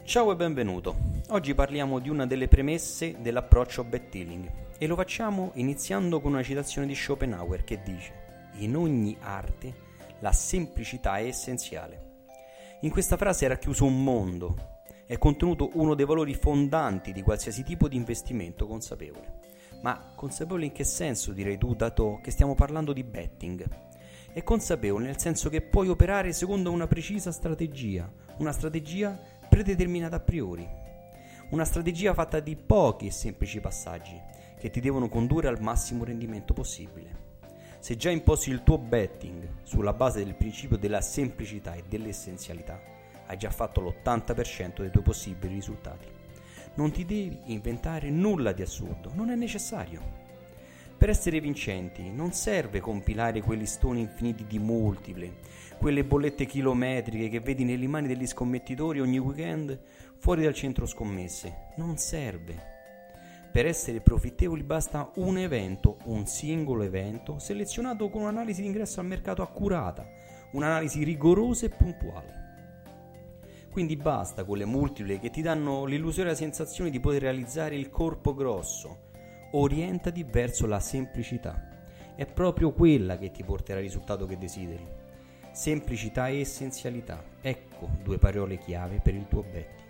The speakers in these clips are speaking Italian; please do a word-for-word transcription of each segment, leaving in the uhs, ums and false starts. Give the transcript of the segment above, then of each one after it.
Ciao e benvenuto. Oggi parliamo di una delle premesse dell'approccio bet-healing e lo facciamo iniziando con una citazione di Schopenhauer che dice: in ogni arte la semplicità è essenziale. In questa frase è racchiuso un mondo, è contenuto uno dei valori fondanti di qualsiasi tipo di investimento consapevole. Ma consapevole in che senso, direi tu, dato che stiamo parlando di betting? È consapevole nel senso che puoi operare secondo una precisa strategia, una strategia predeterminata a priori, una strategia fatta di pochi e semplici passaggi che ti devono condurre al massimo rendimento possibile. Se già imposti il tuo betting sulla base del principio della semplicità e dell'essenzialità, hai già fatto l'ottanta per cento dei tuoi possibili risultati. Non ti devi inventare nulla di assurdo, non è necessario. Per essere vincenti non serve compilare quei listoni infiniti di multiple, quelle bollette chilometriche che vedi nelle mani degli scommettitori ogni weekend fuori dal centro scommesse. Non serve. Per essere profittevoli basta un evento, un singolo evento, selezionato con un'analisi di ingresso al mercato accurata, un'analisi rigorosa e puntuale. Quindi basta con le multiple che ti danno l'illusoria sensazione di poter realizzare il corpo grosso. Orientati verso la semplicità. È proprio quella che ti porterà al risultato che desideri. Semplicità e essenzialità. Ecco due parole chiave per il tuo betting.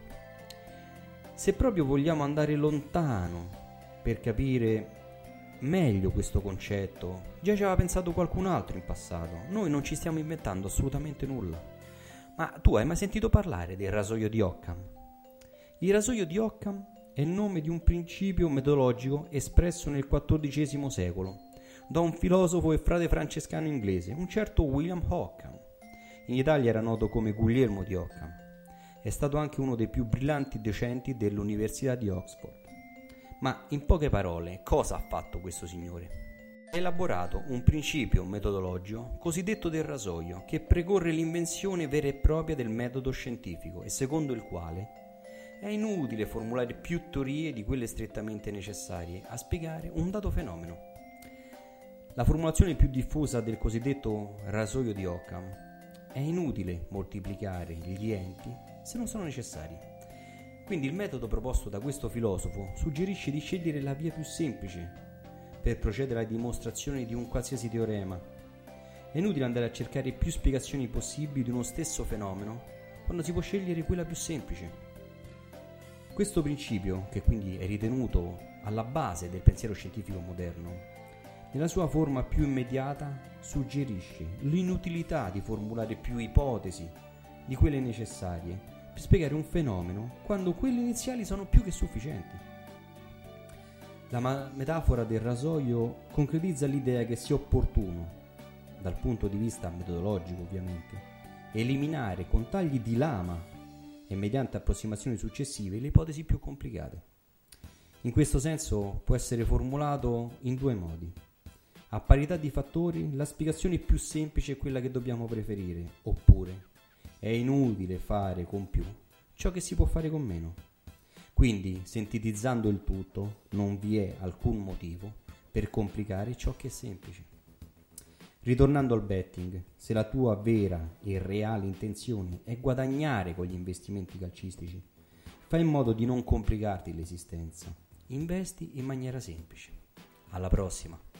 Se proprio vogliamo andare lontano per capire meglio questo concetto, già ci aveva pensato qualcun altro in passato. Noi non ci stiamo inventando assolutamente nulla. Ma tu hai mai sentito parlare del rasoio di Occam? Il rasoio di Occam è il nome di un principio metodologico espresso nel quattordicesimo secolo da un filosofo e frate francescano inglese, un certo William Occam. In Italia era noto come Guglielmo di Occam. È stato anche uno dei più brillanti docenti dell'Università di Oxford. Ma in poche parole, cosa ha fatto questo signore? Ha elaborato un principio metodologico cosiddetto del rasoio che precorre l'invenzione vera e propria del metodo scientifico e secondo il quale è inutile formulare più teorie di quelle strettamente necessarie a spiegare un dato fenomeno. La formulazione più diffusa del cosiddetto rasoio di Occam: è inutile moltiplicare gli enti se non sono necessari. Quindi il metodo proposto da questo filosofo suggerisce di scegliere la via più semplice per procedere alla dimostrazione di un qualsiasi teorema. È inutile andare a cercare più spiegazioni possibili di uno stesso fenomeno quando si può scegliere quella più semplice. Questo principio, che quindi è ritenuto alla base del pensiero scientifico moderno, nella sua forma più immediata suggerisce l'inutilità di formulare più ipotesi di quelle necessarie per spiegare un fenomeno quando quelle iniziali sono più che sufficienti. La ma- metafora del rasoio concretizza l'idea che sia opportuno, dal punto di vista metodologico ovviamente, eliminare con tagli di lama e mediante approssimazioni successive le ipotesi più complicate. In questo senso può essere formulato in due modi. A parità di fattori, la spiegazione più semplice è quella che dobbiamo preferire, oppure è inutile fare con più ciò che si può fare con meno. Quindi, sintetizzando il tutto, non vi è alcun motivo per complicare ciò che è semplice. Ritornando al betting, se la tua vera e reale intenzione è guadagnare con gli investimenti calcistici, fai in modo di non complicarti l'esistenza. Investi in maniera semplice. Alla prossima!